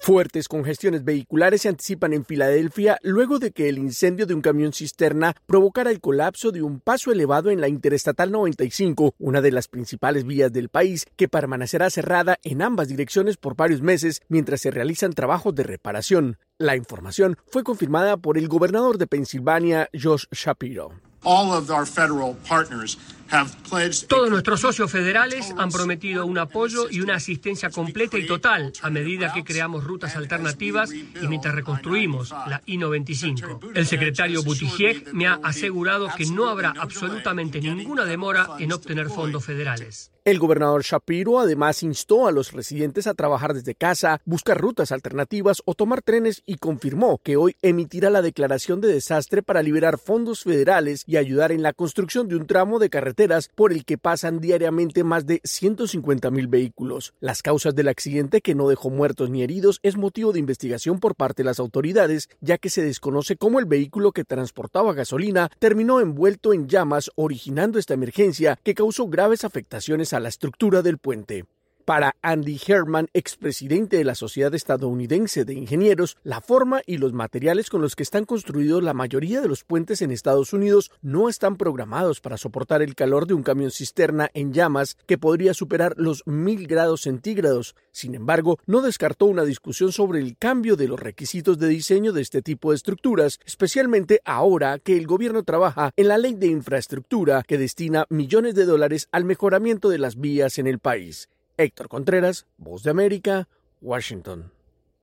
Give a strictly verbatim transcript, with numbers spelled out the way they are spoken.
Fuertes congestiones vehiculares se anticipan en Filadelfia luego de que el incendio de un camión cisterna provocara el colapso de un paso elevado en la Interestatal noventa y cinco, una de las principales vías del país, que permanecerá cerrada en ambas direcciones por varios meses mientras se realizan trabajos de reparación. La información fue confirmada por el gobernador de Pensilvania, Josh Shapiro. Todos nuestros socios federales han prometido un apoyo y una asistencia completa y total a medida que creamos rutas alternativas y mientras reconstruimos la I noventa y cinco. El secretario Buttigieg me ha asegurado que no habrá absolutamente ninguna demora en obtener fondos federales. El gobernador Shapiro además instó a los residentes a trabajar desde casa, buscar rutas alternativas o tomar trenes y confirmó que hoy emitirá la declaración de desastre para liberar fondos federales y ayudar en la construcción de un tramo de carreteras por el que pasan diariamente más de ciento cincuenta mil vehículos. Las causas del accidente, que no dejó muertos ni heridos, es motivo de investigación por parte de las autoridades, ya que se desconoce cómo el vehículo que transportaba gasolina terminó envuelto en llamas, originando esta emergencia que causó graves afectaciones a la estructura del puente. Para Andy Herman, expresidente de la Sociedad Estadounidense de Ingenieros, la forma y los materiales con los que están construidos la mayoría de los puentes en Estados Unidos no están programados para soportar el calor de un camión cisterna en llamas que podría superar los mil grados centígrados. Sin embargo, no descartó una discusión sobre el cambio de los requisitos de diseño de este tipo de estructuras, especialmente ahora que el gobierno trabaja en la ley de infraestructura que destina millones de dólares al mejoramiento de las vías en el país. Héctor Contreras, Voz de América, Washington.